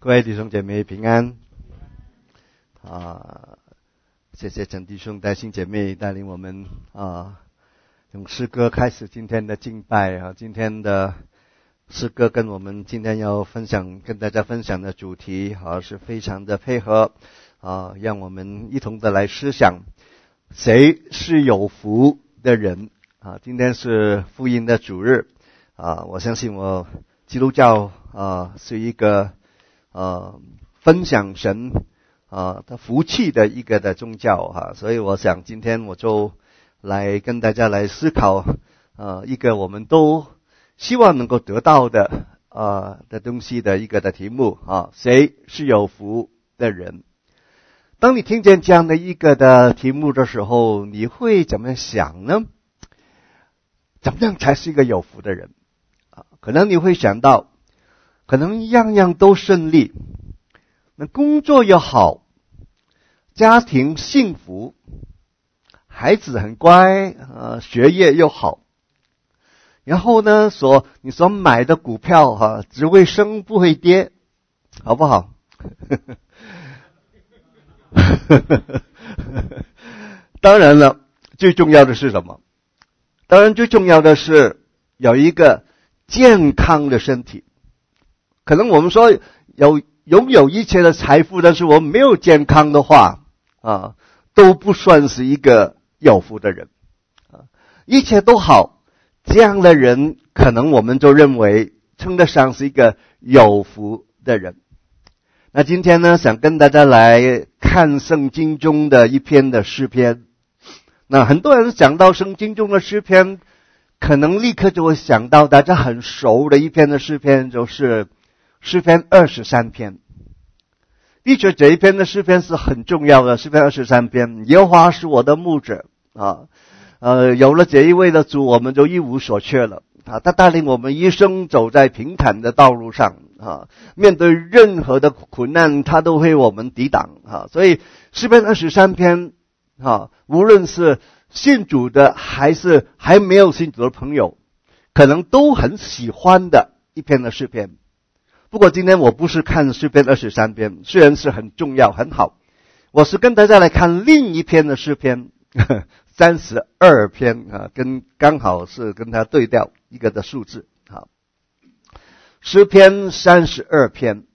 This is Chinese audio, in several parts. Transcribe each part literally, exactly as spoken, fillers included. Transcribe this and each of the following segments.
各位弟兄姐妹平安啊！谢谢陈弟兄带新姐妹带领我们啊，用诗歌开始今天的敬拜啊。今天的诗歌跟我们今天要分享跟大家分享的主题啊是非常的配合啊，让我们一同的来思想谁是有福的人啊。今天是福音的主日啊，我相信我基督教啊是一个呃，分享神啊的福气的一个的宗教哈，所以我想今天我就来跟大家来思考呃一个我们都希望能够得到的呃的东西的一个的题目啊，谁是有福的人？当你听见这样的一个的题目的时候，你会怎么想呢？怎么样才是一个有福的人啊？可能你会想到可能样样都顺利，那工作又好，家庭幸福，孩子很乖，呃，学业又好，然后呢，所你所买的股票哈、啊，只会升不会跌，好不好？当然了，最重要的是什么？当然最重要的是有一个健康的身体。可能我们说有拥有一切的财富，但是我们没有健康的话啊，都不算是一个有福的人啊。一切都好，这样的人可能我们就认为称得上是一个有福的人。那今天呢，想跟大家来看圣经中的一篇的诗篇。那很多人讲到圣经中的诗篇，可能立刻就会想到大家很熟的一篇的诗篇，就是诗篇二十三篇。的确这一篇的诗篇是很重要的，诗篇二十三篇，耶和华是我的牧者啊，呃，有了这一位的主，我们就一无所缺了啊。他带领我们一生走在平坦的道路上啊，面对任何的苦难，他都为我们抵挡啊。所以诗篇二十三篇啊，无论是信主的还是还没有信主的朋友，可能都很喜欢的一篇的诗篇。不过今天我不是看诗篇二十三篇，虽然是很重要很好，我是跟大家来看另一篇的诗篇三十二篇啊，跟刚好是跟它对调一个的数字。好，诗篇三十二篇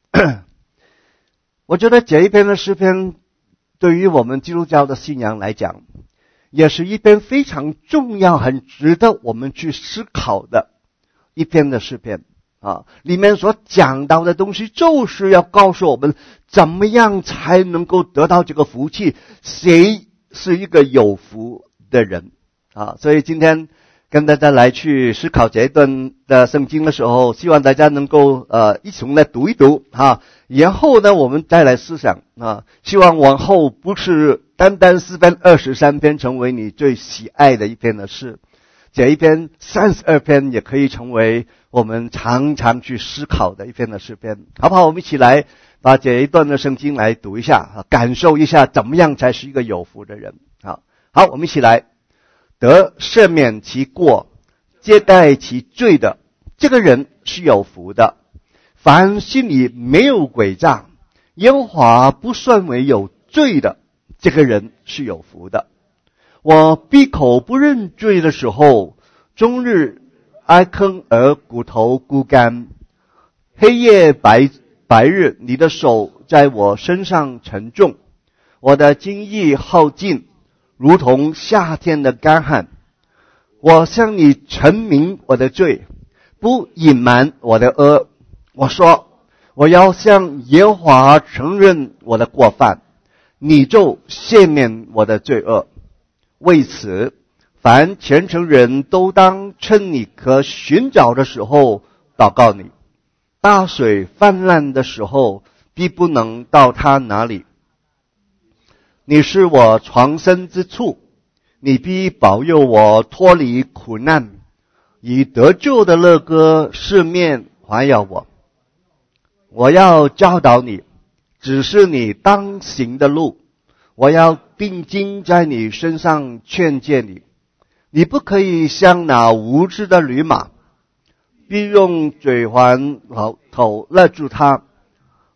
我觉得这一篇的诗篇对于我们基督教的信仰来讲，也是一篇非常重要很值得我们去思考的一篇的诗篇啊，里面所讲到的东西就是要告诉我们怎么样才能够得到这个福气，谁是一个有福的人啊。所以今天跟大家来去思考这一段的圣经的时候，希望大家能够呃一同来读一读啊，然后呢我们再来思想啊，希望往后不是单单诗篇二十三篇成为你最喜爱的一篇的诗，这一篇三十二篇也可以成为我们常常去思考的一篇的诗篇，好不好？我们一起来把这一段的圣经来读一下，感受一下怎么样才是一个有福的人。好，好，我们一起来。得赦免其过，接待其罪的，这个人是有福的。凡心里没有诡诈，耶和华不算为有罪的，这个人是有福的。我闭口不认罪的时候，终日哀坑而骨头枯干，黑夜白白日，你的手在我身上沉重，我的精意耗尽，如同夏天的干旱。我向你陈明我的罪，不隐瞒我的恶。我说，我要向耶和华承认我的过犯，你就赦免我的罪恶。为此，凡虔诚人都当趁你可寻找的时候祷告你，大水泛滥的时候必不能到他那里。你是我藏身之处，你必保佑我脱离苦难，以得救的乐歌四面环绕我。我要教导你，指示你当行的路，我要定睛在你身上劝诫你。你不可以像那无知的驴马，必用嘴环头勒住他。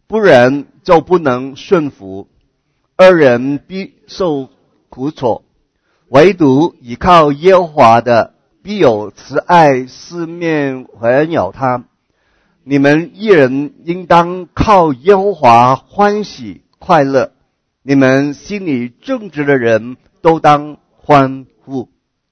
不然就不能顺服，二人必受苦楚。唯独倚靠耶和华的，必有慈爱四面环绕他。你们一人应当靠耶和华欢喜快乐，你们心里正直的人都当欢呼。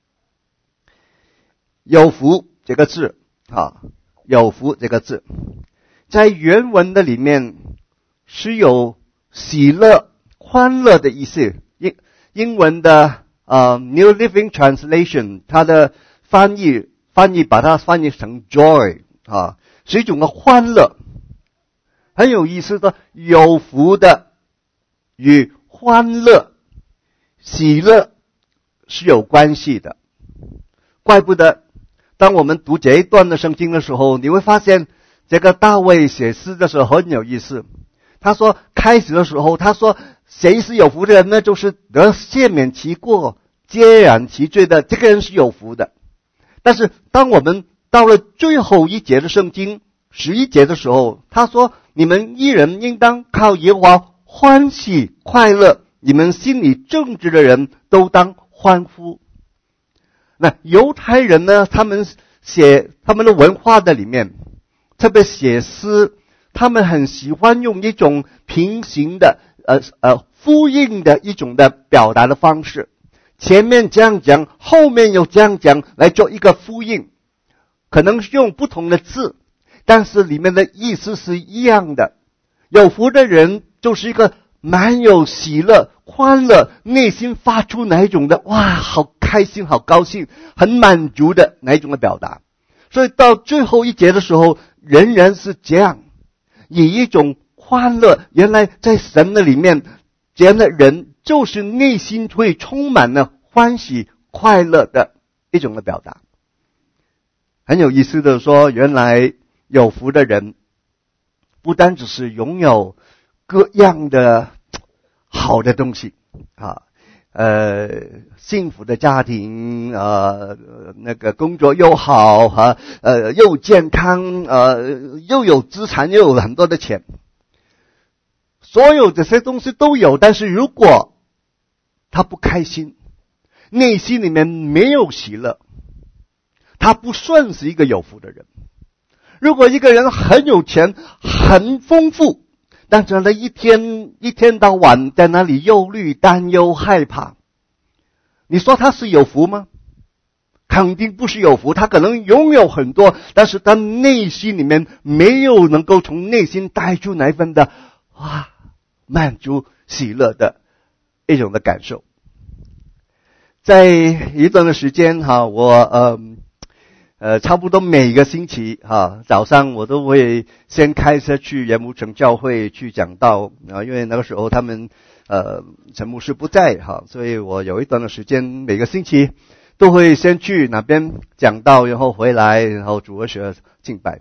有福这个字啊，有福这个字在原文的里面是有喜乐欢乐的意思。英英文的呃、uh, New Living Translation 它的翻译翻译把它翻译成 joy 啊，是一种的欢乐。很有意思的，有福的与欢乐喜乐是有关系的。怪不得当我们读这一段的圣经的时候，你会发现这个大卫写诗的时候很有意思。他说开始的时候他说谁是有福的人呢？就是得赦免其过接染其罪的，这个人是有福的。但是当我们到了最后一节的圣经十一节的时候，他说你们一人应当靠耶和华欢喜快乐，你们心里正直的人都当欢呼。那犹太人呢，他们写他们的文化的里面，特别写诗，他们很喜欢用一种平行的呃呃呼应的一种的表达的方式，前面这样讲，后面又这样讲，来做一个呼应。可能是用不同的字，但是里面的意思是一样的。有福的人就是一个蛮有喜乐欢乐，内心发出哪一种的哇好开心好高兴很满足的哪一种的表达。所以到最后一节的时候仍然是这样，以一种欢乐，原来在神的里面这样的人就是内心会充满了欢喜快乐的一种的表达。很有意思的说，原来有福的人不单只是拥有各样的好的东西啊，呃，幸福的家庭，呃，那个工作又好啊，呃，又健康，呃，又有资产，又有很多的钱，所有这些东西都有。但是如果他不开心，内心里面没有喜乐，他不算是一个有福的人。如果一个人很有钱很丰富，但是他一天一天到晚在那里忧虑担忧害怕，你说他是有福吗？肯定不是有福。他可能拥有很多，但是他内心里面没有能够从内心带出那份的哇满足喜乐的一种的感受。在一段的时间哈，我呃呃，差不多每个星期哈，早上我都会先开车去盐牧城教会去讲道啊，因为那个时候他们呃陈牧师不在哈，所以我有一段的时间每个星期都会先去那边讲道，然后回来，然后主日学敬拜。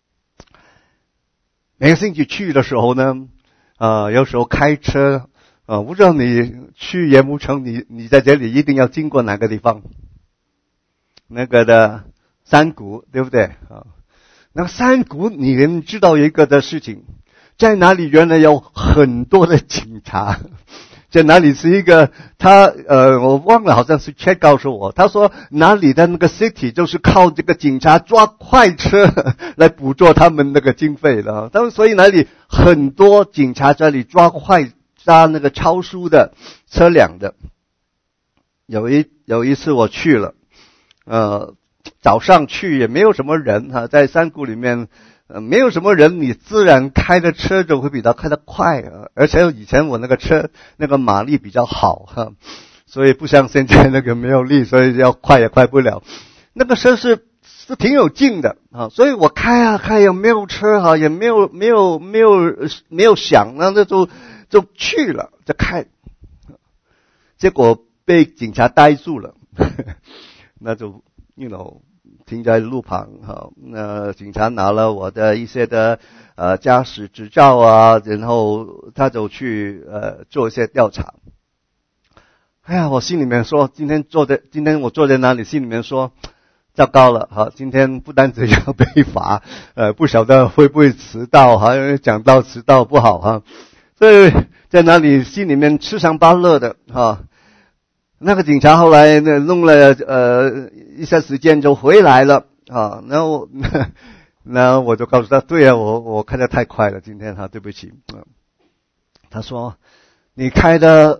每个星期去的时候呢，呃，有时候开车，呃，不知道你去盐牧城，你你在这里一定要经过哪个地方？那个的。山谷对不对啊？那个山谷你们知道一个的事情，在哪里原来有很多的警察，在哪里是一个他呃我忘了，好像是 Chet 告诉我，他说哪里的那个 city 就是靠这个警察抓快车来捕捉他们那个经费的，他们所以哪里很多警察在那里抓快抓那个超速的车辆的。有一有一次我去了，呃。早上去也没有什么人哈，在山谷里面，呃，没有什么人，你自然开的车就会比他开得快啊。而且以前我那个车那个马力比较好哈，所以不像现在那个没有力，所以要快也快不了。那个车是是挺有劲的啊，所以我开啊开也没有车哈，也没有没有没有没有响，那就就去了，就开，结果被警察逮住了，那就。You know, 停在路旁哈，那警察拿了我的一些的呃驾驶执照啊，然后他就去呃做一些调查。哎呀，我心里面说，今天坐在今天我坐在那里，心里面说， 糟糕了，好，今天不单只要被罚，呃，不晓得会不会迟到，哈，因为讲到迟到不好哈，所以在那里心里面吃香扒乐的哈。那个警察后来呢弄了呃一些时间就回来了啊，然后然后我就告诉他，对啊，我我开得太快了，今天哈，对不起。嗯，他说你开的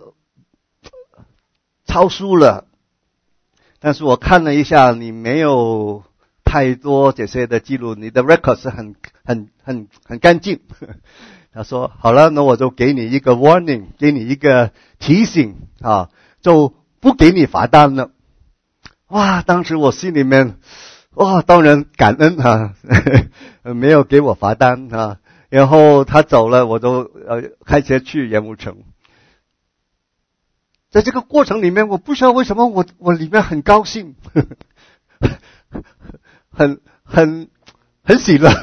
超速了。但是我看了一下，你没有太多这些的记录，你的 record 是很很很很干净。他说好了，那我就给你一个 warning， 给你一个提醒啊，就不给你罚单了。哇，当时我心里面哇，当然感恩啊，没有给我罚单啊。然后他走了，我就呃开车去盐湖城。在这个过程里面，我不知道为什么我我里面很高兴，很很很喜乐。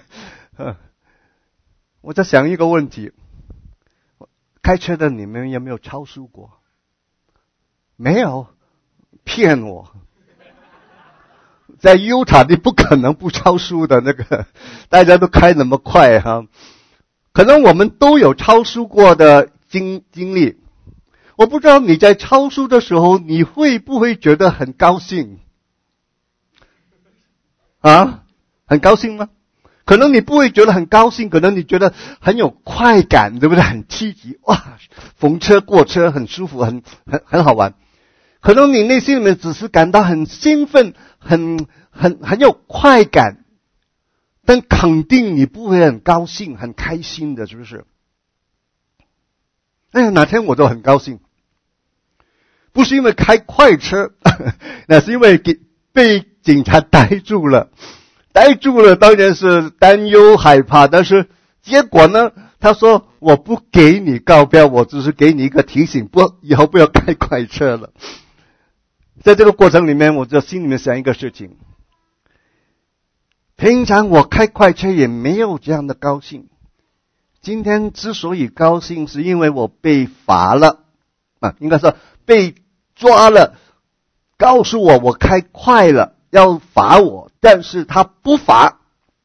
我在想一个问题：开车的你们有没有超速过？没有，骗我。在优塔你不可能不超速的，那个大家都开那么快哈，可能我们都有超速过的经经历。我不知道你在超速的时候，你会不会觉得很高兴？啊，很高兴吗？可能你不会觉得很高兴，可能你觉得很有快感，对不对？很积极，哇，逢车过车很舒服，很很很好玩。可能你内心里面只是感到很兴奋，很很很有快感，但肯定你不会很高兴、很开心的，是不是？哎呀，哪天我都很高兴。不是因为开快车，那是因为给被警察逮住了，逮住了当然是担忧害怕，但是结果呢，他说我不给你告标，我只是给你一个提醒，不，以后不要开快车了。在这个过程里面，我就心里面想一个事情，平常我开快车也没有这样的高兴，今天之所以高兴是因为我被罚了啊，应该说被抓了，告诉我我开快了，要罚我，但是他不罚，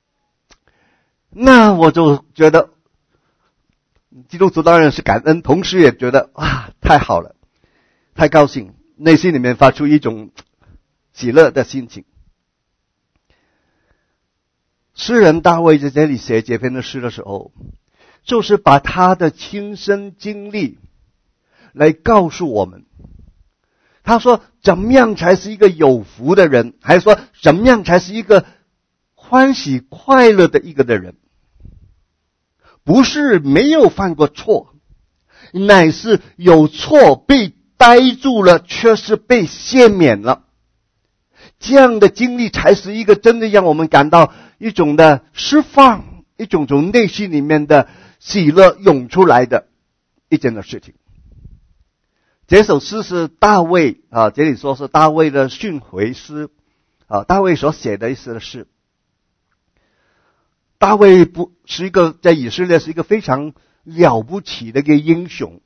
那我就觉得基督徒当然是感恩，同时也觉得啊，太好了，太高兴，内心里面发出一种喜乐的心情。诗人大卫在这里写这篇的诗的时候，就是把他的亲身经历来告诉我们。他说怎么样才是一个有福的人，还是说怎么样才是一个欢喜快乐的一个的人？不是没有犯过错，乃是有错被逮住了，却是被赦免了。这样的经历才是一个真的让我们感到一种的释放，一种从内心里面的喜乐涌出来的一件的事情。这首诗是大卫啊，这里说是大卫的训诲诗啊，大卫所写的一首诗。大卫不是一个在以色列是一个非常了不起的一个英雄，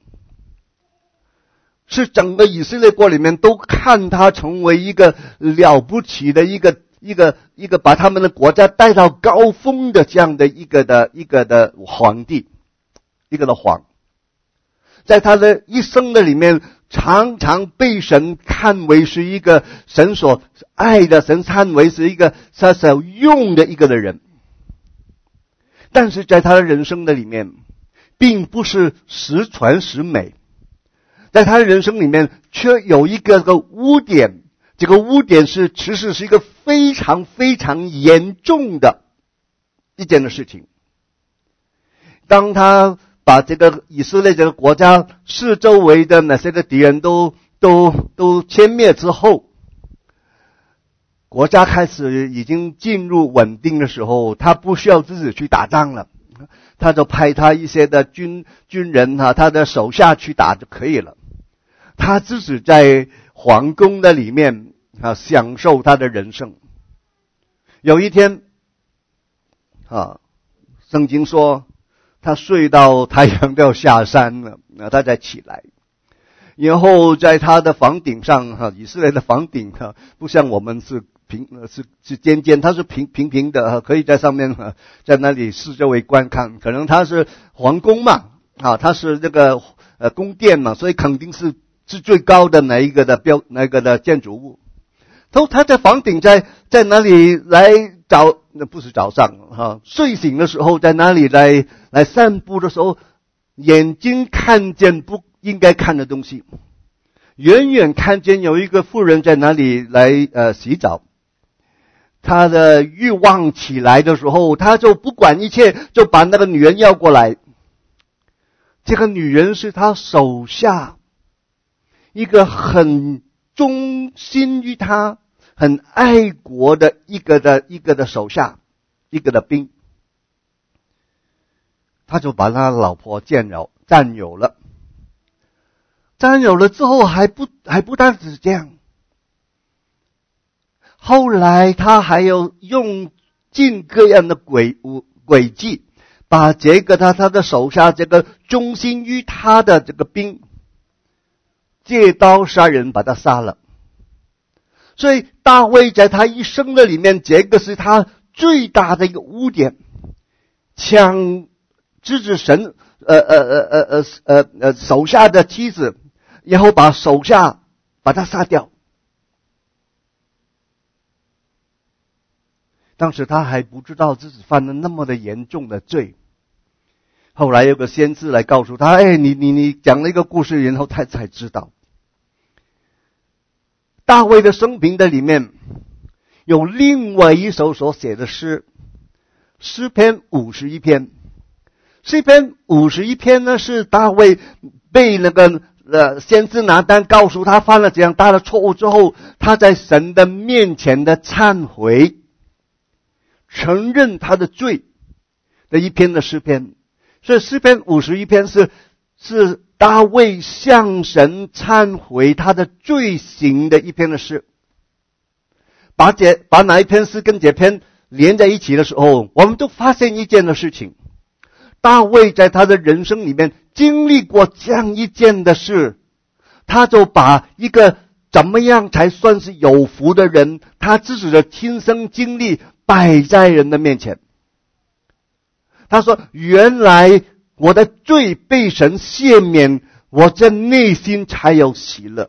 是整个以色列国里面都看他成为一个了不起的一个一个一个把他们的国家带到高峰的这样的一个的一个的皇帝，一个的皇。在他的一生的里面，常常被神看为是一个神所爱的，神看为是一个他所用的一个的人。但是在他的人生的里面，并不是十全十美，在他的人生里面却有一个个污点，这个污点是其实是一个非常非常严重的一件的事情。当他把这个以色列这个国家四周围的那些的敌人都都都歼灭之后，国家开始已经进入稳定的时候，他不需要自己去打仗了，他就派他一些的军军人啊，他的手下去打就可以了。他自己在皇宫的里面啊，享受他的人生。有一天啊，圣经说他睡到太阳都要下山了，他才起来。然后在他的房顶上哈，以色列的房顶哈，不像我们是平是是尖尖，它是平平平的，可以在上面在那里四周围观看。可能它是皇宫嘛，啊，它是这个呃宫殿嘛，所以肯定是是最高的那一个的标那个的建筑物。都他在房顶在在哪里来早那不是早上哈、啊，睡醒的时候在哪里来来散步的时候，眼睛看见不应该看的东西，远远看见有一个妇人在哪里来呃洗澡，他的欲望起来的时候，他就不管一切，就把那个女人要过来。这个女人是他手下一个很忠心于他、很爱国的一个的一个的手下，一个的兵，他就把他老婆占有占有了。占有了之后还不还不单止这样，后来他还有用尽各样的诡诡计，把这个他他的手下这个忠心于他的这个兵借刀杀人，把他杀了。所以大卫在他一生的里面，这个是他最大的一个污点，抢制止神呃呃呃呃呃呃呃手下的妻子，然后把手下把他杀掉。当时他还不知道自己犯了那么的严重的罪。后来有个先知来告诉他，哎，你你你讲了一个故事，然后他才知道。大卫的生平的里面有另外一首所写的诗，诗篇五十一篇。诗篇五十一篇呢，是大卫被那个呃先知拿单告诉他犯了这样大的错误之后，他在神的面前的忏悔，承认他的罪的一篇的诗篇。所以诗篇五十一篇是是大卫向神忏悔他的罪行的一篇的诗。把这把哪一篇诗跟这篇连在一起的时候，我们都发现一件的事情，大卫在他的人生里面经历过这样一件的事，他就把一个怎么样才算是有福的人，他自己的亲身经历摆在人的面前。他说，原来我的罪被神赦免，我这内心才有喜乐。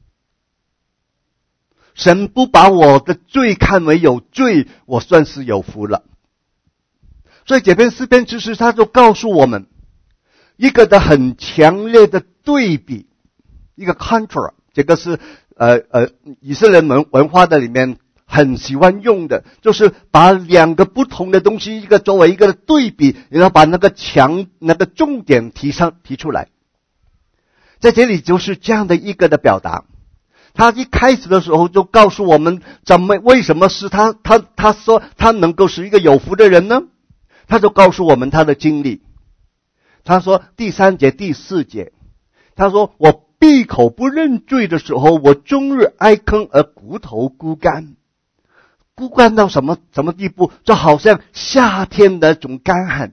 神不把我的罪看为有罪，我算是有福了。所以这篇诗篇其实他就告诉我们一个的很强烈的对比，一个 contrast， 这个是呃呃以色列文文化的里面很喜欢用的，就是把两个不同的东西一个作为一个的对比，然后把那个强那个重点提上提出来。在这里就是这样的一个的表达。他一开始的时候就告诉我们怎么为什么是他他他说他能够是一个有福的人呢？他就告诉我们他的经历。他说第三节第四节，他说我闭口不认罪的时候，我终日哀坑而骨头枯干。枯干到什么什么地步？就好像夏天的一种干旱。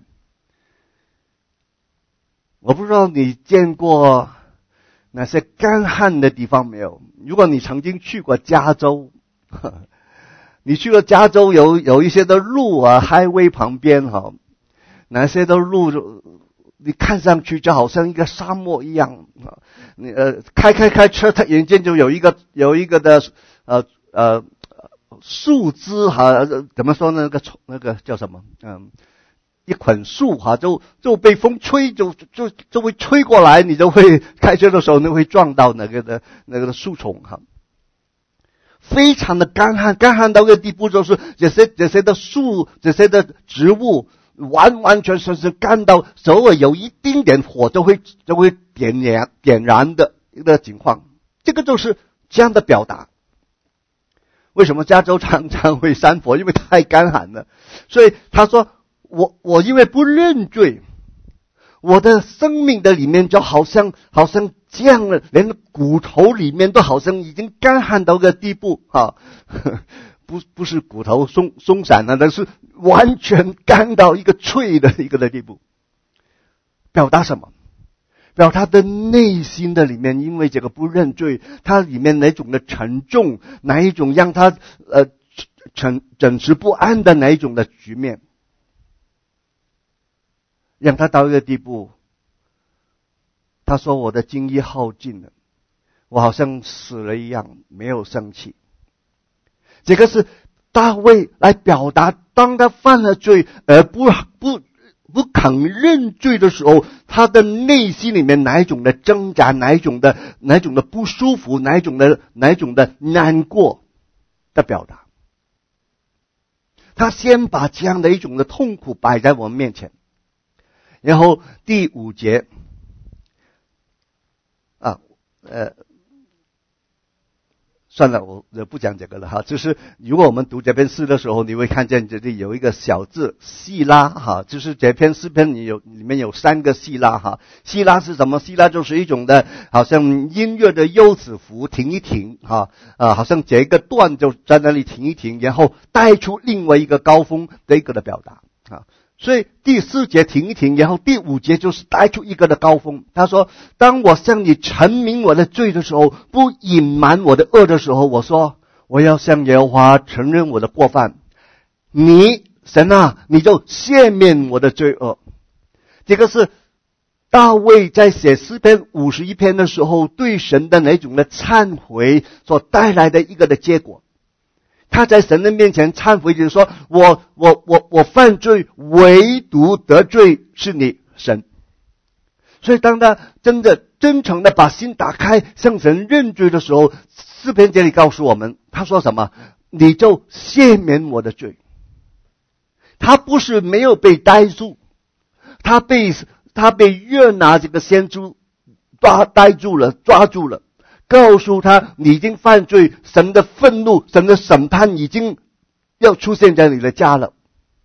我不知道你见过那些干旱的地方没有？如果你曾经去过加州，呵呵你去过加州有有一些的路啊 highway 旁边哈，那些的路你看上去就好像一个沙漠一样啊。你呃开开开车，突然间就有一个有一个的呃呃树枝哈，怎么说呢？那个那个叫什么？嗯，一捆树哈，就就被风吹，就就就会吹过来，你就会开车的时候你会撞到那个的那个的树丛哈。非常的干旱，干旱到一个地步，就是这些这些的树，这些的植物，完完全全是干到偶尔有一丁点火就会就会点燃点燃的一个情况。这个就是这样的表达。为什么加州常常会山火？因为太干旱了。所以他说，我我因为不认罪，我的生命的里面就好像好像这样了，连骨头里面都好像已经干旱到个地步哈，不不是骨头松松散了，但是完全干到一个脆的一个的地步。表达什么？表达他的内心的里面，因为这个不认罪，他里面哪种的沉重，哪一种让他呃整整持不安的哪一种的局面，让他到一个地步，他说我的精力耗尽了，我好像死了一样，没有生气。这个是大卫来表达，当他犯了罪而不不不肯认罪的时候，他的内心里面哪一种的挣扎，哪一种的哪一种的不舒服，哪一种的哪一种的难过的表达。他先把这样的一种的痛苦摆在我们面前。然后第五节啊，呃，算了，我我不讲这个了哈。就是如果我们读这篇诗的时候，你会看见这里有一个小字细拉哈，就是这篇诗篇里有里面有三个细拉哈。细拉是什么？细拉就是一种的，好像音乐的休止符，停一停哈，啊，好像这个段就在那里停一停，然后带出另外一个高峰的一个的表达啊。所以第四节停一停，然后第五节就是带出一个的高峰。他说，当我向你陈明我的罪的时候，不隐瞒我的恶的时候，我说我要向耶和华承认我的过犯，你神啊，你就赦免我的罪恶。这个是大卫在写诗篇五十一篇的时候对神的那种的忏悔所带来的一个的结果。他在神的面前忏悔，就是说我我我我犯罪，唯独得罪是你神。所以当他真的真诚的把心打开向神认罪的时候，诗篇这里告诉我们，他说什么？你就赦免我的罪。他不是没有被逮住，他被他被约拿这个先知抓逮住了，抓住了，告诉他你已经犯罪，神的愤怒，神的审判已经要出现在你的家了。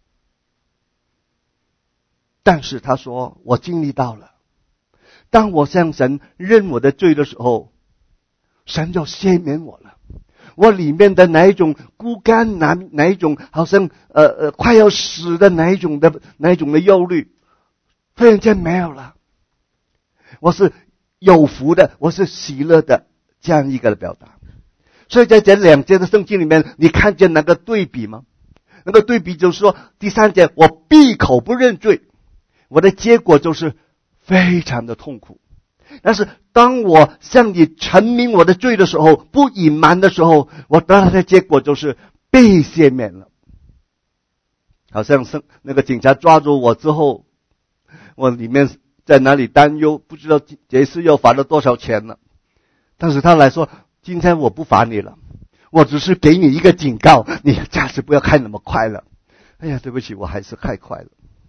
但是他说我经历到了，当我向神认我的罪的时候，神就赦免我了。我里面的哪一种孤单，哪哪一种好像呃呃快要死的哪一种的哪一种的忧虑，突然间没有了。我是有福的，我是喜乐的，这样一个的表达。所以在这两节的圣经里面，你看见那个对比吗？那个对比就是说，第三节我闭口不认罪，我的结果就是非常的痛苦。但是当我向你陈明我的罪的时候，不隐瞒的时候，我得到的结果就是被赦免了。好像是那个警察抓住我之后，我里面在哪里担忧，不知道这次又罚了多少钱了。但是他来说，今天我不罚你了，我只是给你一个警告，你下次不要开那么快了。哎呀，对不起，我还是太快了。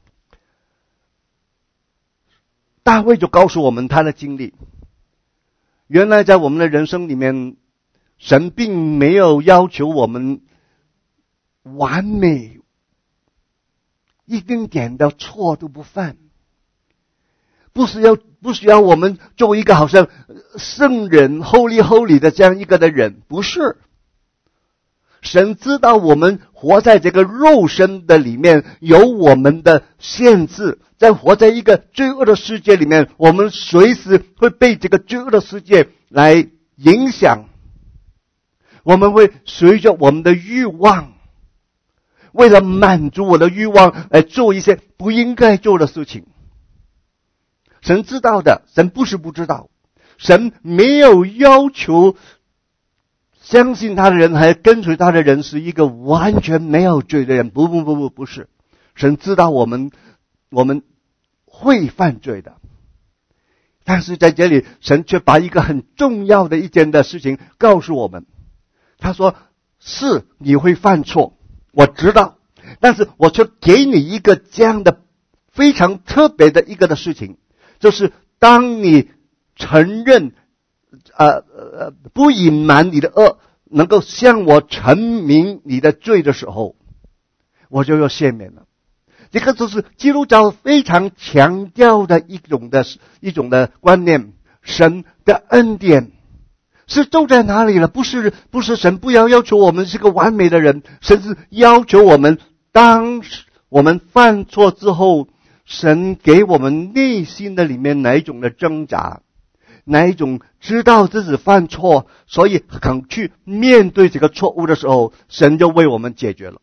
大卫就告诉我们他的经历。原来在我们的人生里面，神并没有要求我们完美，一丁点的错都不犯，不是要不需要我们做一个好像圣人 holy holy 的这样一个的人，不是。神知道我们活在这个肉身的里面有我们的限制，在活在一个罪恶的世界里面，我们随时会被这个罪恶的世界来影响，我们会随着我们的欲望，为了满足我的欲望来做一些不应该做的事情。神知道的，神不是不知道，神没有要求相信他的人还跟随他的人是一个完全没有罪的人，不不不不不是。神知道我们我们会犯罪的，但是在这里神却把一个很重要的一件的事情告诉我们。他说是你会犯错，我知道，但是我却给你一个这样的非常特别的一个的事情，就是当你承认呃呃，不隐瞒你的恶，能够向我陈明你的罪的时候，我就要赦免了。这个就是基督教非常强调的一种的一种的观念。神的恩典是走在哪里了？不是不是神不要要求我们是个完美的人，甚至要求我们，当我们犯错之后，神给我们内心的里面哪一种的挣扎， 哪一种知道自己犯错，所以肯去面对这个错误的时候，神就为我们解决了。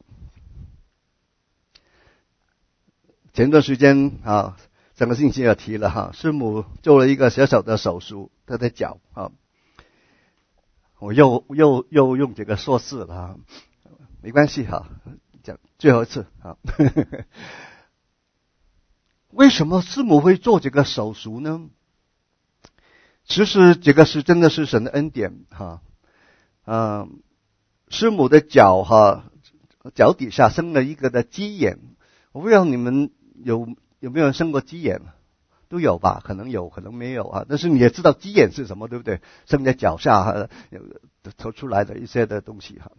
前段时间啊，整个星期也提了哈，师母做了一个小小的手术，她的脚啊，我又又又用这个说事了哈，没关系哈，讲最后一次啊。为什么师母会做这个手术呢？其实这个是真的是神的恩典哈，嗯，师母的脚哈，脚底下生了一个的鸡眼，我不知道你们有有没有生过鸡眼？都有吧，可能有，可能没有啊。但是你也知道鸡眼是什么，对不对？生在脚下头出来的一些的东西哈。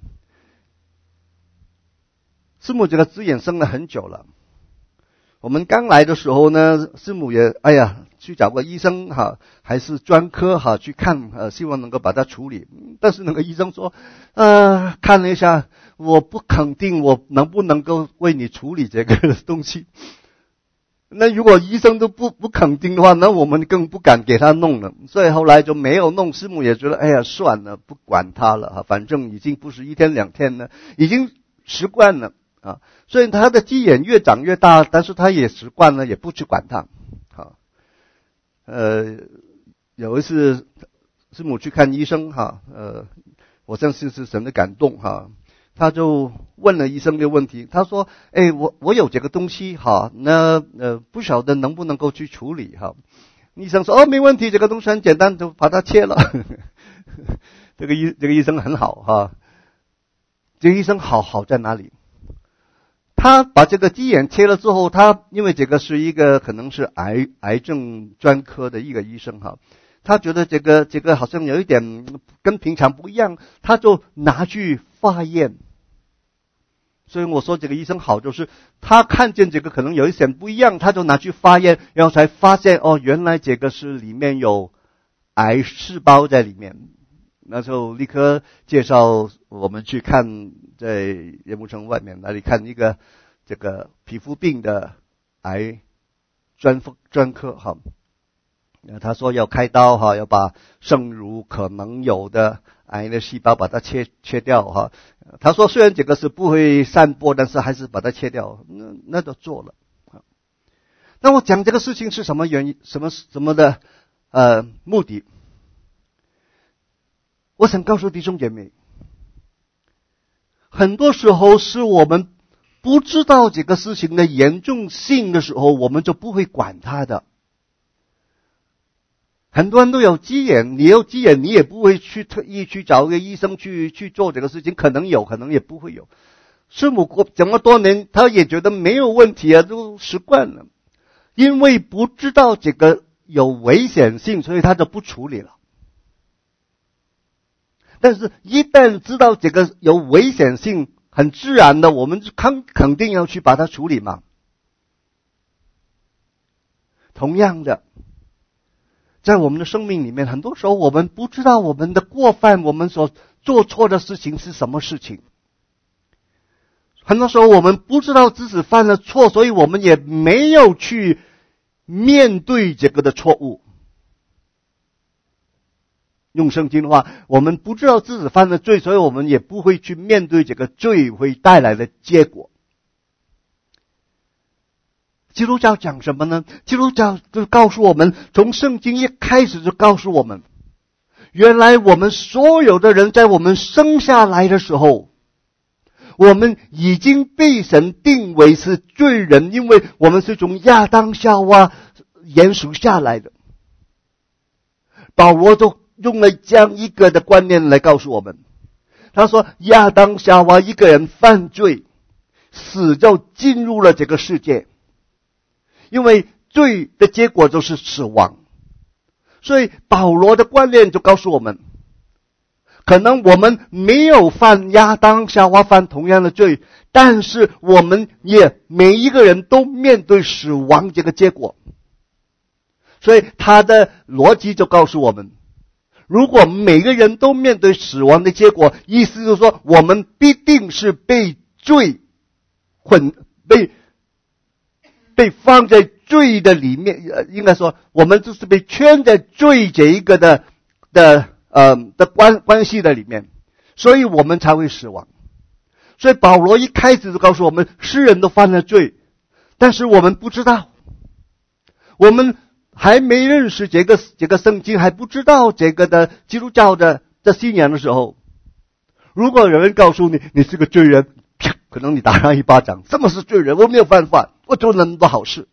师母这个鸡眼生了很久了。我们刚来的时候呢，师母也哎呀去找个医生哈，还是专科哈去看，呃，希望能够把它处理。但是那个医生说，呃，看了一下，我不肯定我能不能够为你处理这个东西。那如果医生都不不肯定的话，那我们更不敢给他弄了。所以后来就没有弄。师母也觉得，哎呀，算了，不管他了哈，反正已经不是一天两天了，已经习惯了。啊，所以他的鸡眼越长越大，但是他也习惯了，也不去管它。好，呃，有一次师母去看医生哈，呃，我相信是神的感动哈，他就问了医生的问题，他说：“哎，我我有这个东西哈，那呃不晓得能不能够去处理哈？”医生说：“哦，没问题，这个东西很简单，就把它切了。”这个医这个医生很好哈，这个医生好好在哪里？他把这个鸡眼切了之后，他因为这个是一个可能是癌癌症专科的一个医生哈，他觉得这个这个好像有一点跟平常不一样，他就拿去化验。所以我说这个医生好，就是他看见这个可能有一点不一样，他就拿去化验，然后才发现哦，原来这个是里面有癌细胞在里面。那时候立刻介绍我们去看，在盐湖城外面那里看一个这个皮肤病的癌专专科哈。他说要开刀哈，要把肾乳可能有的癌的细胞把它切切掉哈。他说虽然这个是不会散播，但是还是把它切掉，那那就做了。那我讲这个事情是什么原因？什么什么的呃目的？我想告诉弟兄姐妹，很多时候是我们不知道这个事情的严重性的时候，我们就不会管它的。很多人都有鸡眼，你有鸡眼，你也不会去特意去找一个医生去去做这个事情，可能有，可能也不会有。师母这么多年，他也觉得没有问题啊，都习惯了。因为不知道这个有危险性，所以他就不处理了。但是一旦知道这个有危险性，很自然的，我们肯肯定要去把它处理嘛。同样的，在我们的生命里面，很多时候我们不知道我们的过犯，我们所做错的事情是什么事情。很多时候我们不知道自己犯了错，所以我们也没有去面对这个的错误。用圣经的话，我们不知道自己犯了罪，所以我们也不会去面对这个罪会带来的结果。基督教讲什么呢？基督教就告诉我们，从圣经一开始就告诉我们，原来我们所有的人在我们生下来的时候，我们已经被神定为是罪人，因为我们是从亚当夏娃延续下来的。保罗就用了这样一个的观念来告诉我们，他说亚当夏娃一个人犯罪，死就进入了这个世界，因为罪的结果就是死亡。所以保罗的观念就告诉我们，可能我们没有犯亚当夏娃犯同样的罪，但是我们也每一个人都面对死亡这个结果。所以他的逻辑就告诉我们，如果每个人都面对死亡的结果，意思就是说我们必定是被罪混被被放在罪的里面，呃，应该说我们就是被圈在罪这一个的的呃的关关系的里面，所以我们才会死亡。所以保罗一开始就告诉我们，世人都犯了罪，但是我们不知道，我们还没认识这个这个圣经，还不知道这个的基督教的的信仰的时候，如果有人告诉你你是个罪人，啪，可能你打他一巴掌，什么是罪人？我没有犯法，我做了那么多好事。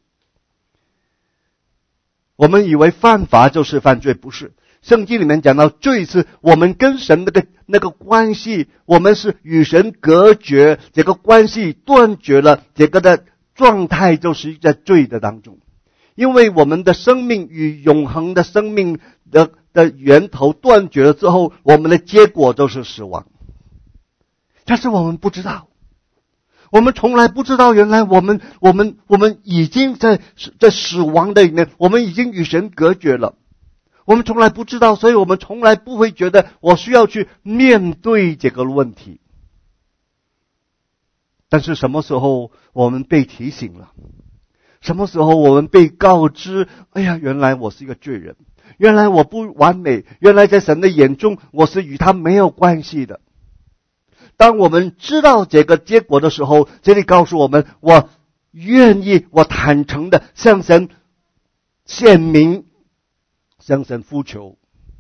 我们以为犯法就是犯罪，不是。圣经里面讲到罪是我们跟神那个那个关系，我们是与神隔绝，这个关系断绝了，这个的状态就是在罪的当中。因为我们的生命与永恒的生命的的源头断绝了之后，我们的结果就是死亡。但是我们不知道，我们从来不知道，原来我们我们我们已经在在死亡的里面，我们已经与神隔绝了。我们从来不知道，所以我们从来不会觉得我需要去面对这个问题。但是什么时候我们被提醒了？什么时候我们被告知，哎呀，原来我是一个罪人，原来我不完美，原来在神的眼中我是与他没有关系的。当我们知道这个结果的时候，这里告诉我们，我愿意，我坦诚的向神显明，向神呼求，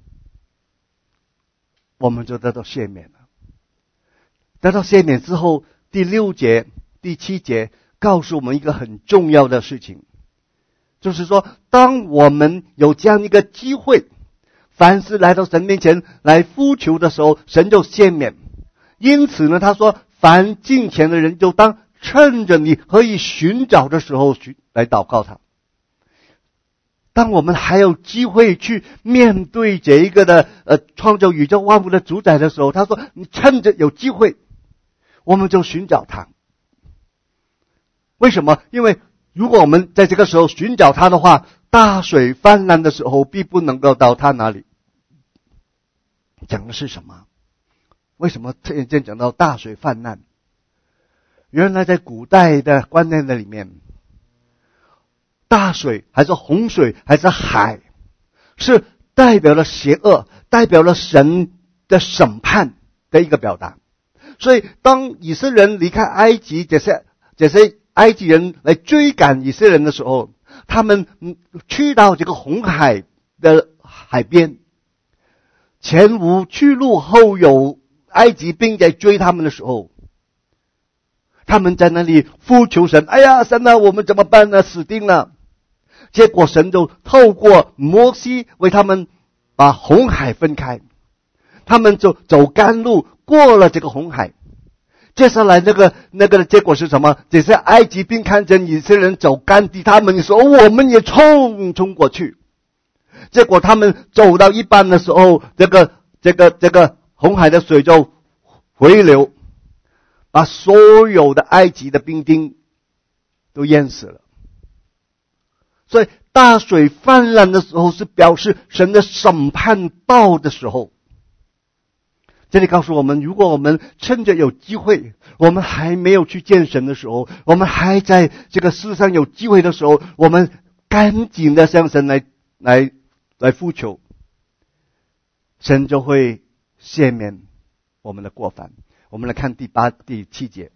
我们就得到赦免了。得到赦免之后，第六节、第七节告诉我们一个很重要的事情，就是说，当我们有这样一个机会，凡是来到神面前来呼求的时候，神就赦免。因此呢，他说，凡敬虔的人就当趁着你可以寻找的时候去来祷告他。当我们还有机会去面对这一个的呃创造宇宙万物的主宰的时候，他说，你趁着有机会，我们就寻找他。为什么？因为如果我们在这个时候寻找他的话，大水泛滥的时候必不能够到他那里。讲的是什么？为什么突然间讲到大水泛滥？原来在古代的观念的里面，大水还是洪水还是海，是代表了邪恶，代表了神的审判的一个表达。所以当以色列人离开埃及，这些这些埃及人来追赶以色列人的时候，他们去到这个红海的海边，前无去路，后有埃及兵在追他们的时候，他们在那里呼求神，哎呀，神啊，我们怎么办呢？死定了。结果神就透过摩西为他们把红海分开，他们就走甘路过了这个红海。接下来那个那个的结果是什么？这些埃及兵看见以色列人走干地，他们说我们也冲冲过去。结果他们走到一半的时候，这个这个这个红海的水就回流，把所有的埃及的兵丁都淹死了。所以大水泛滥的时候是表示神的审判到的时候。这里告诉我们，如果我们趁着有机会，我们还没有去见神的时候，我们还在这个世上有机会的时候，我们赶紧的向神来来来呼求，神就会赦免我们的过犯。我们来看第八、第七节。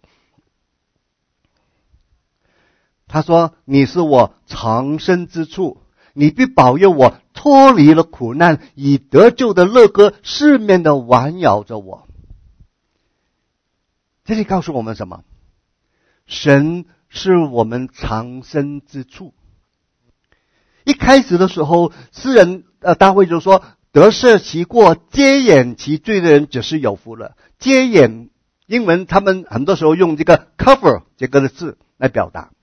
他说，你是我藏身之处，你必保佑我脱离了苦难，以得救的乐歌四面的环绕着我。这里告诉我们什么？神是我们藏身之处。一开始的时候，诗人呃大卫就说，得赦其过，遮掩其罪的人只是有福了。遮掩，英文他们很多时候用这个 cover 这个字来表达。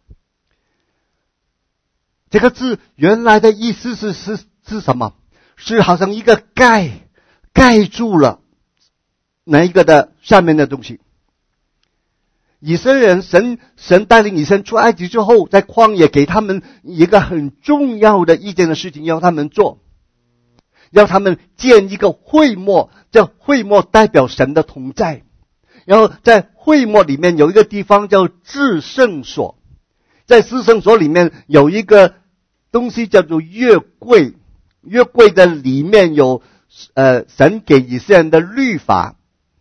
这个字原来的意思是是是什么？是好像一个盖盖住了哪一个的下面的东西。以色列人，神神带领以色列出埃及之后，在旷野给他们一个很重要的一件的事情要他们做，要他们建一个会幕，这会幕代表神的同在。然后在会幕里面有一个地方叫至圣所， 在至圣所里面有一个东西叫做约柜，约柜的里面有呃神给以色列人的律法，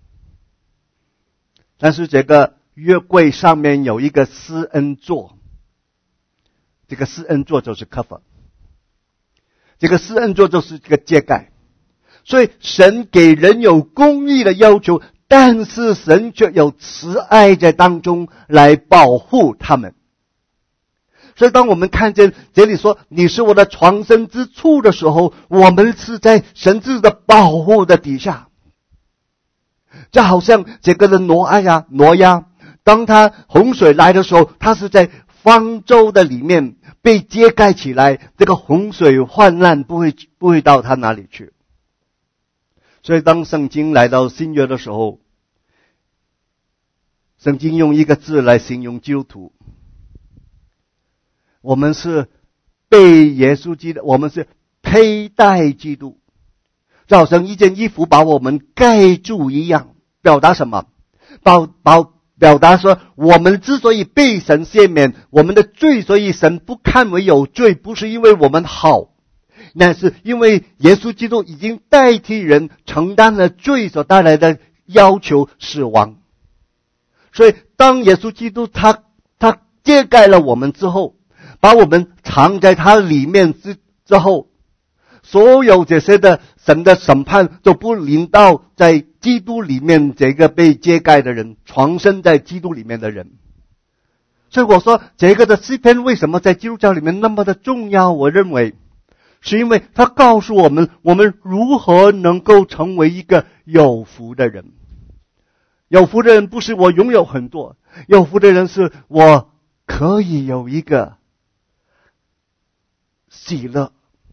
但是这个约柜上面有一个施恩座，这个施恩座就是 cover， 这个施恩座就是这个揭盖。所以神给人有公义的要求，但是神却有慈爱在当中来保护他们。所以当我们看见这里说你是我的藏身之处的时候，我们是在神治的保护的底下。就好像这个的挪亚呀，挪亚，当他洪水来的时候，他是在方舟的里面被揭盖起来，这个洪水患难不会不会到他哪里去。所以当圣经来到新约的时候，圣经用一个字来形容基督徒，我们是被耶稣基督，我们是佩戴基督，就好像一件衣服把我们盖住一样。表达什么？表表表达说，我们之所以被神赦免，我们的罪所以神不看为有罪，不是因为我们好，那是因为耶稣基督已经代替人承担了罪所带来的要求，死亡。所以当耶稣基督他他揭盖了我们之后，把我们藏在他里面之之后，所有这些的神的审判都不临到在基督里面这个被揭盖的人，藏身在基督里面的人。所以我说这个的诗篇为什么在基督教里面那么的重要，我认为是因为他告诉我们，我们如何能够成为一个有福的人。有福的人不是我拥有很多，有福的人是我可以有一个喜乐、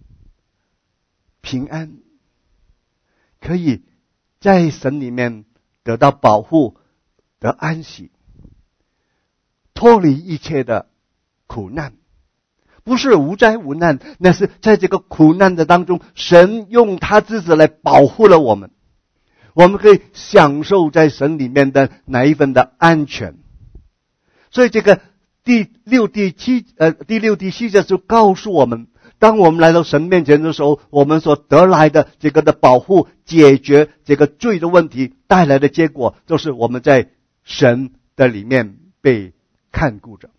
平安，可以在神里面得到保护、得安息，脱离一切的苦难。不是无灾无难，那是在这个苦难的当中，神用他自己来保护了我们，我们可以享受在神里面的那一份的安全。所以这个第六、第七呃第六、第七节就告诉我们，当我们来到神面前的时候，我们所得来的这个的保护，解决这个罪的问题带来的结果，就是我们在神的里面被看顾着。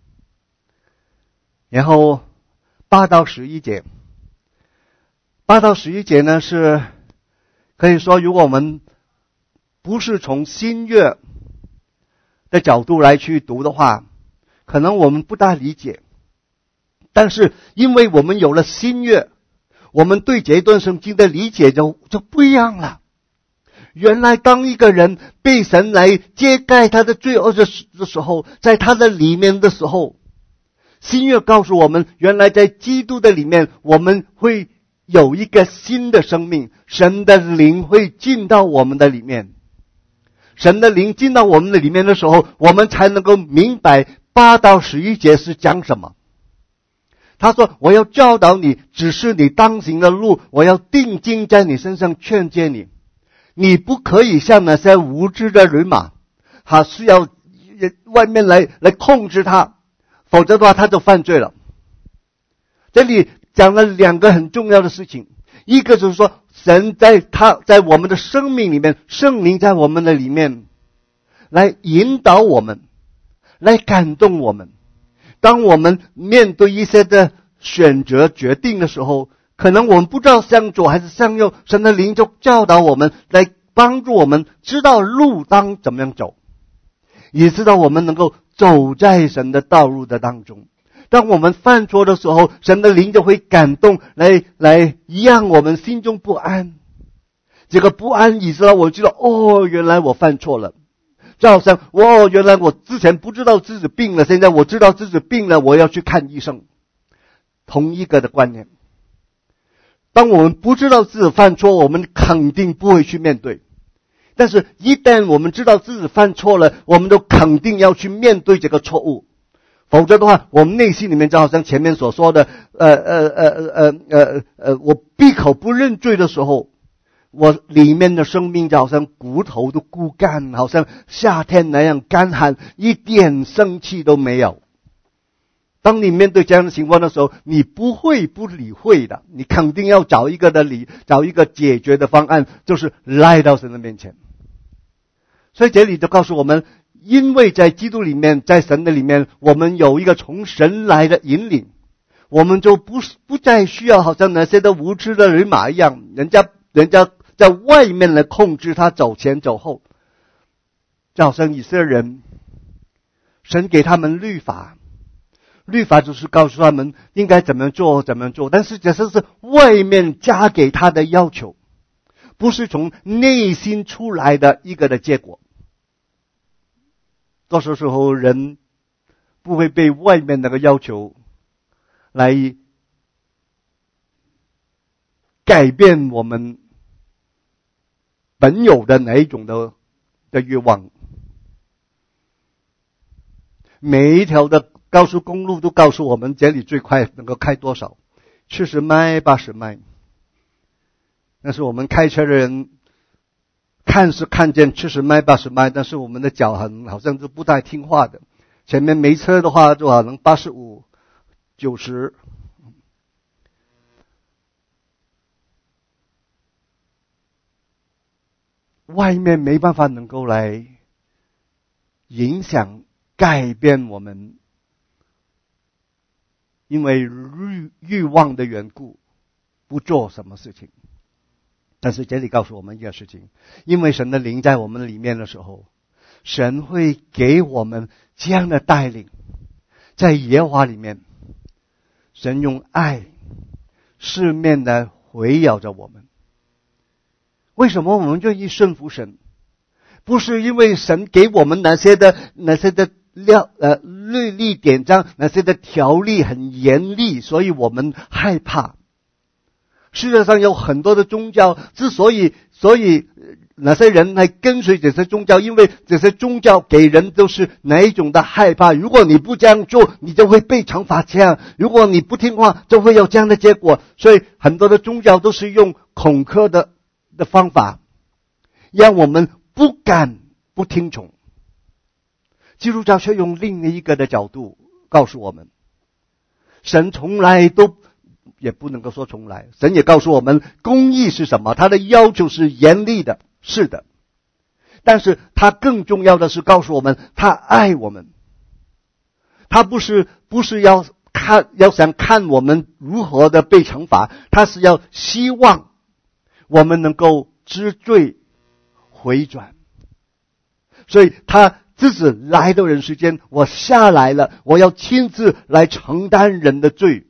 然后八到十一节，八到十一节呢是可以说，如果我们不是从新约的角度来去读的话，可能我们不大理解。但是因为我们有了新约，我们对这一段圣经的理解就就不一样了。原来当一个人被神来揭盖他的罪恶的时候，在他的里面的时候，新约告诉我们，原来在基督的里面，我们会有一个新的生命，神的灵会进到我们的里面。神的灵进到我们的里面的时候，我们才能够明白八到十一节是讲什么。他说，我要教导你，指示你当行的路，我要定睛在你身上劝诫你。你不可以像那些无知的人马，他需要外面来来控制他，否则的话他就犯罪了。这里讲了两个很重要的事情，一个就是说，神在他在我们的生命里面，圣灵在我们的里面来引导我们，来感动我们。当我们面对一些的选择决定的时候，可能我们不知道向左还是向右，神的灵就教导我们，来帮助我们知道路当怎么样走，也知道我们能够走在神的道路的当中。当我们犯错的时候，神的灵就会感动，来来让我们心中不安。这个不安以致我知道，哦，原来我犯错了。就好像，哦，原来我之前不知道自己病了，现在我知道自己病了，我要去看医生。同一个的观念。当我们不知道自己犯错，我们肯定不会去面对。但是一旦我们知道自己犯错了，我们都肯定要去面对这个错误。否则的话，我们内心里面就好像前面所说的，呃呃呃呃呃呃，我闭口不认罪的时候，我里面的生命就好像骨头都枯干，好像夏天那样干旱，一点生气都没有。 当你面对这样的情况的时候，你不会不理会的，你肯定要找一个的理，找一个解决的方案，就是来到神的面前。所以这里就告诉我们，因为在基督里面，在神的里面，我们有一个从神来的引领，我们就不不再需要好像那些的无知的人马一样，人家人家在外面来控制他走前走后，就好像以色列人，神给他们律法，律法就是告诉他们应该怎么做怎么做，但是这是外面加给他的要求，不是从内心出来的一个的结果。多数时候人不会被外面那个要求来改变我们本有的哪一种的的欲望。每一条的高速公路都告诉我们这里最快能够开多少，七十迈八十迈，但是我们开车的人看是看见七十迈八十迈，但是我们的脚很好像是不太听话的，前面没车的话就可能八十五九十。外面没办法能够来影响改变我们，因为欲欲望的缘故不做什么事情。但是这里告诉我们一件事情，因为神的灵在我们里面的时候，神会给我们这样的带领。在耶和华里面，神用爱四面的围绕着我们。为什么我们愿意顺服神？不是因为神给我们那些的那些的料呃律例典章，那些的条例很严厉，所以我们害怕。世界上有很多的宗教，之所以所以那些人来跟随这些宗教，因为这些宗教给人都是哪一种的害怕，如果你不这样做，你就会被惩罚这样，如果你不听话，就会有这样的结果。所以很多的宗教都是用恐吓的的方法，让我们不敢不听从。基督教却用另一个的角度告诉我们，神从来都也不能够说从来，神也告诉我们公义是什么，他的要求是严厉的，是的，但是他更重要的是告诉我们他爱我们，他不是不是要看要想看我们如何的被惩罚，他是要希望我们能够知罪回转。所以他自己来到人世间，我下来了，我要亲自来承担人的罪，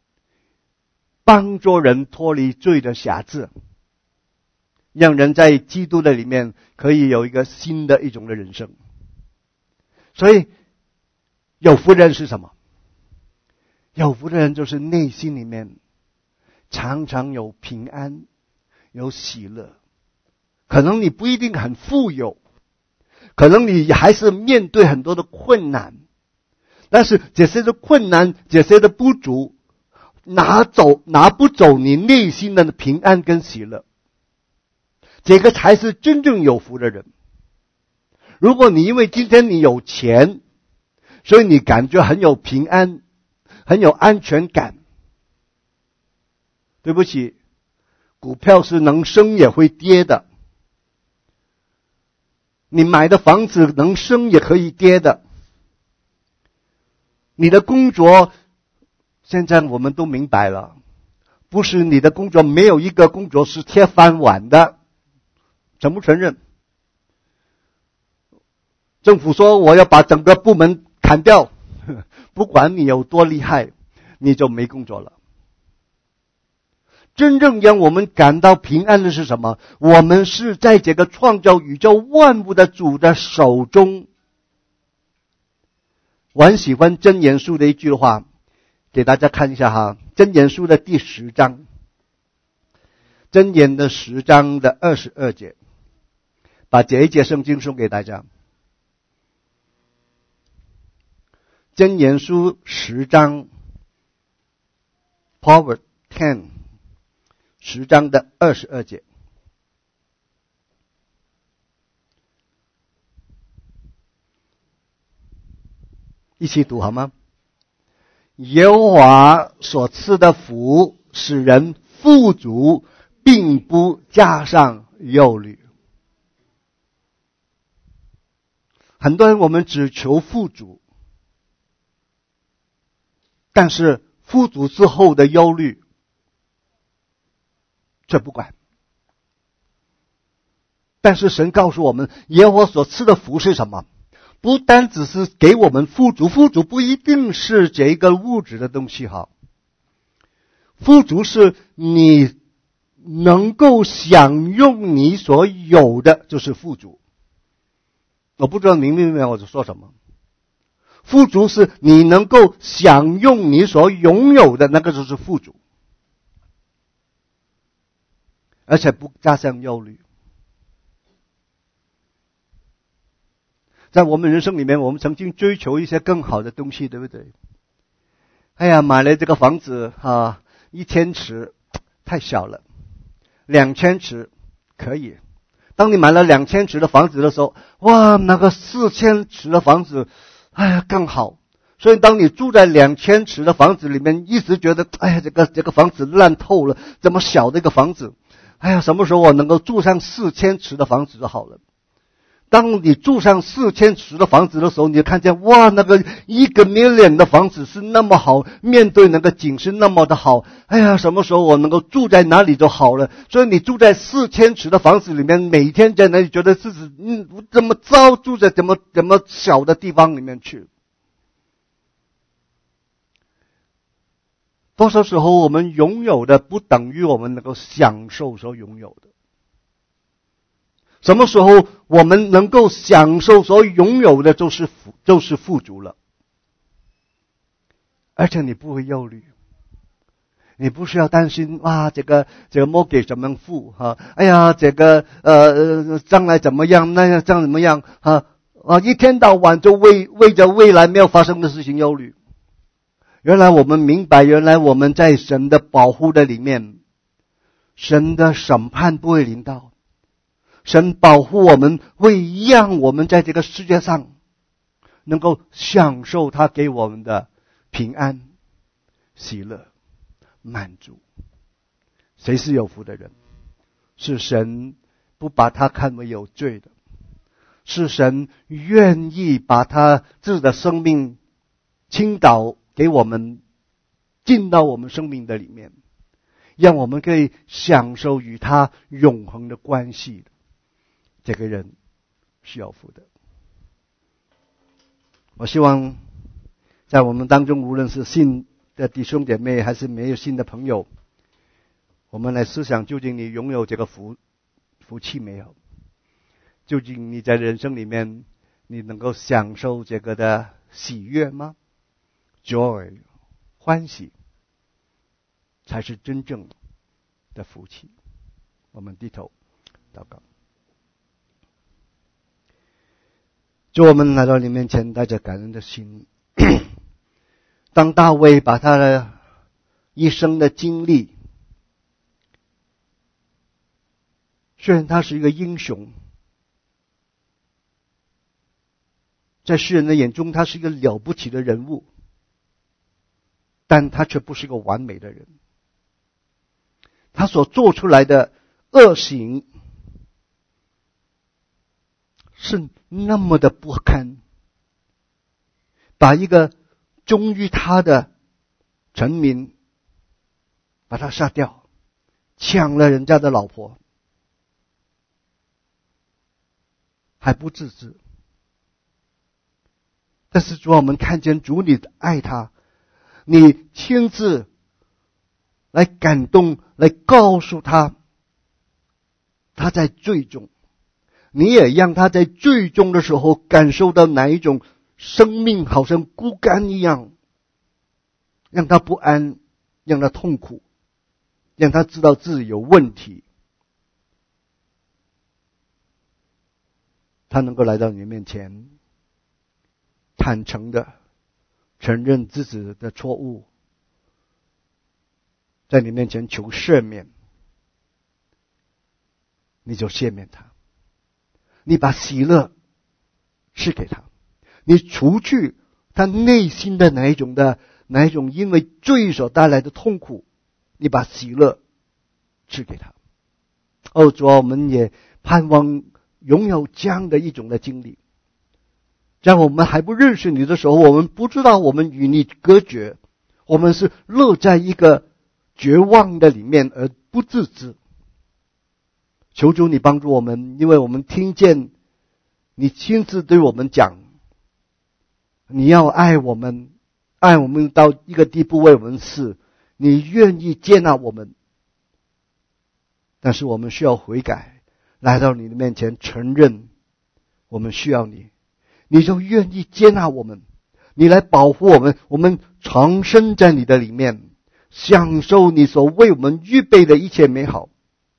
帮助人脱离罪的辖制，让人在基督的里面可以有一个新的一种的人生。所以有福的人是什么？有福的人就是内心里面常常有平安，有喜乐。可能你不一定很富有，可能你还是面对很多的困难，但是这些的困难，这些的不足，拿走拿不走你内心的平安跟喜乐，这个才是真正有福的人。如果你因为今天你有钱，所以你感觉很有平安，很有安全感，对不起，股票是能升也会跌的，你买的房子能升也可以跌的，你的工作现在我们都明白了，不是你的工作，没有一个工作是铁饭碗的，承不承认？政府说我要把整个部门砍掉，不管你有多厉害，你就没工作了。真正让我们感到平安的是什么？我们是在这个创造宇宙万物的主的手中。我很喜欢箴言书的一句话，给大家看一下哈。箴言书的第十章，箴言的十章的二十二节，把这一节圣经送给大家。箴言书十章 Proverbs ten 十章的二十二节，一起读好吗？ 耶和华所赐的福使人富足，并不加上忧虑。很多人我们只求富足，但是富足之后的忧虑却不管。但是神告诉我们，耶和华所赐的福是什么？不单只是给我们富足，富足不一定是这个物质的东西哈。富足是你能够享用你所有的，就是富足。我不知道明不明白我在说什么。富足是你能够享用你所拥有的，那个就是富足，而且不加上忧虑。在我们人生里面，我们曾经追求一些更好的东西，对不对？哎呀，买了这个房子啊，一千尺太小了，两千尺可以。当你买了两千尺的房子的时候，哇，那个四千尺的房子，哎呀，更好。所以当你住在两千尺的房子里面，一直觉得，哎呀，这个这个房子烂透了，这么小的一个房子，哎呀，什么时候我能够住上四千尺的房子就好了。当你住上四千尺的房子的时候，你就看见，哇，那个一个 million 的房子是那么好，面对那个景是那么的好，哎呀，什么时候我能够住在哪里就好了。所以你住在四千尺的房子里面，每天在那里觉得自己嗯这么糟，住在怎么怎么小的地方里面去。多少时候我们拥有的不等于我们能够享受所拥有的。什么时候我们能够享受所拥有的，就是富，就是富足了。而且你不会忧虑，你不需要担心哇，这个这个 mortgage 怎么付哈？哎呀，这个呃将来怎么样？那样这样怎么样啊？啊，一天到晚就为为着未来没有发生的事情忧虑。原来我们明白，原来我们在神的保护的里面，神的审判不会临到。神保护我们，会让我们在这个世界上能够享受他给我们的平安、喜乐、满足。谁是有福的人？是神不把他看为有罪的，是神愿意把他自己的生命倾倒给我们，进到我们生命的里面，让我们可以享受与他永恒的关系的。这个人是有福的。我希望在我们当中，无论是信的弟兄姐妹还是没有信的朋友，我们来思想，究竟你拥有这个福福气没有？究竟你在人生里面，你能够享受这个的喜悦吗？ Joy 欢喜才是真正的福气。我们低头祷告。主，我们来到你面前，带着感恩的心。当大卫把他的一生的经历，虽然他是一个英雄，在世人的眼中他是一个了不起的人物，但他却不是一个完美的人。他所做出来的恶行是那么的不堪，把一个忠于他的臣民把他杀掉，抢了人家的老婆，还不自知。但是主，我们看见主你爱他，你亲自来感动，来告诉他他在罪中，你也让他在最终的时候感受到哪一种生命好像枯干一样，让他不安，让他痛苦，让他知道自己有问题。他能够来到你面前，坦诚的承认自己的错误，在你面前求赦免，你就赦免他，你把喜乐赐给他，你除去他内心的那一种的哪一种因为罪所带来的痛苦，你把喜乐赐给他。哦，主啊，我们也盼望拥有这样的一种的经历。在我们还不认识你的时候，我们不知道我们与你隔绝，我们是乐在一个绝望的里面而不自知。求主你帮助我们，因为我们听见你亲自对我们讲，你要爱我们，爱我们到一个地步为我们死，你愿意接纳我们，但是我们需要悔改，来到你的面前承认我们需要你，你就愿意接纳我们，你来保护我们，我们藏身在你的里面，享受你所为我们预备的一切美好。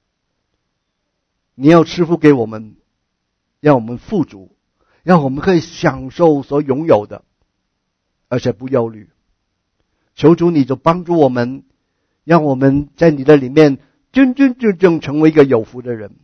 你要赐福给我们，让我们富足，让我们可以享受所拥有的，而且不忧虑。求主你就帮助我们，让我们在你的里面真真正正成为一个有福的人，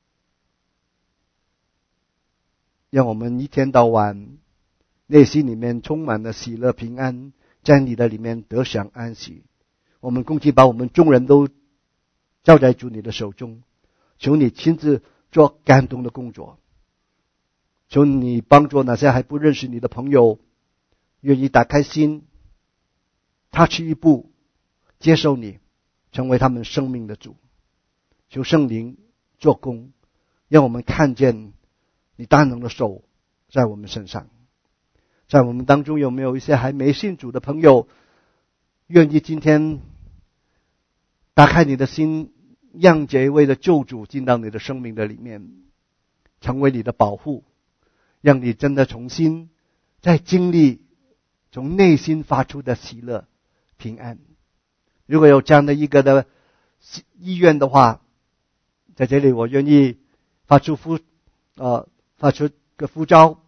让我们一天到晚内心里面充满了喜乐平安，在你的里面得享安息。我们共同把我们众人都交在主你的手中，求你亲自做感动的工作，求你帮助那些还不认识你的朋友，愿意打开心，踏出一步接受你，成为他们生命的主。求圣灵做工，让我们看见你大能的手在我们身上。在我们当中有没有一些还没信主的朋友，愿意今天打开你的心，让这一位的救主进到你的生命的里面，成为你的保护，让你真的重新再经历从内心发出的喜乐平安。如果有这样的一个的意愿的话，在这里我愿意发出呼呃发出个呼召，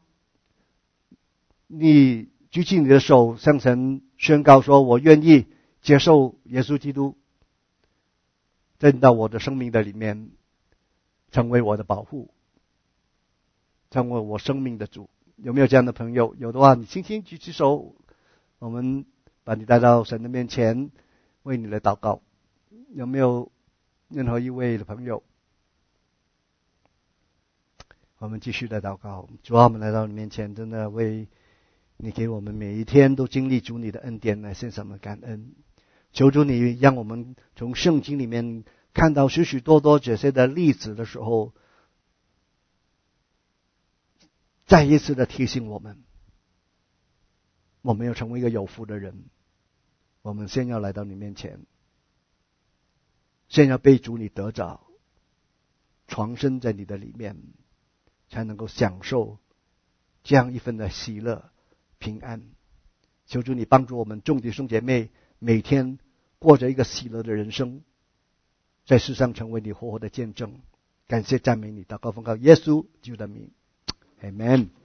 你举起你的手向神宣告说，我愿意接受耶稣基督进到我的生命的里面，成为我的保护，成为我生命的主。有没有这样的朋友？有的话你轻轻举起手，我们把你带到神的面前，为你来祷告。有没有任何一位的朋友？我们继续的祷告。主啊，我们来到你面前，真的为你给我们每一天都经历主你的恩典来献上我们感恩。求主你让我们从圣经里面看到许许多多这些的例子的时候，再一次的提醒我们，我们要成为一个有福的人。我们先要来到你面前，先要被主你得着，藏身在你的里面，才能够享受这样一份的喜乐平安。求主你帮助我们众弟兄姐妹每天过着一个喜乐的人生，在世上成为你活活的见证。感谢赞美你，祷告奉靠耶稣基督的名， Amen。